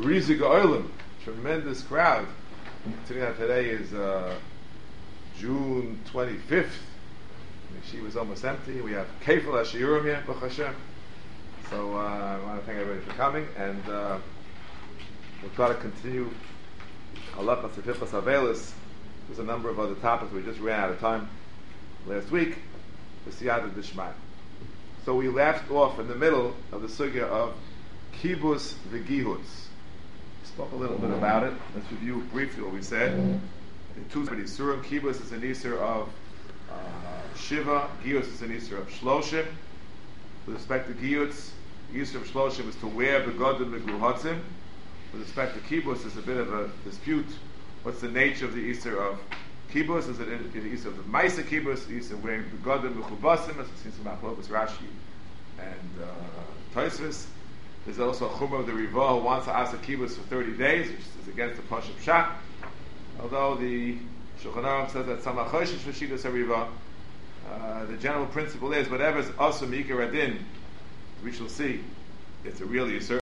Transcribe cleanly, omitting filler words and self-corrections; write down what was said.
Rizik Oilim, tremendous crowd. Today is June 25th. She was almost empty. We have Kefil HaShiurim here, Baruch Hashem. So I want to thank everybody for coming, and we'll try to continue Halachas Hilchos Avelis. There's a number of other topics. We just ran out of time last week. The Siyata D'Shmai. So we left off in the middle of the sugya of Kibbutz V'Gihutz. We spoke a little bit about it. Let's review briefly what we said. In two Isurim, Kibbutz is an Isur of Shiva, Giyutz is an Isur of Shloshim. With respect to Giyutz, the Isur of Shloshim is to wear Begodim Megluhotzim. With respect to Kibbutz, there's a bit of a dispute. What's the nature of the Isur of Kibbutz? Is it the Isur of the Maisa Kibbutz, the Isur wearing Begodim Mechubasim, as we've seen some Machlokes, Rashi and Tosfos. There's also a Chumrah of the Rivah who wants to ask a Kibbutz for 30 days, which is against the Pashup Pshat. Although the Shulchan Aruch says that Samach Choshesh V'Shidas HaRivah, the general principle is whatever is Asur Mikar Adin, we shall see, it's a real Yisur.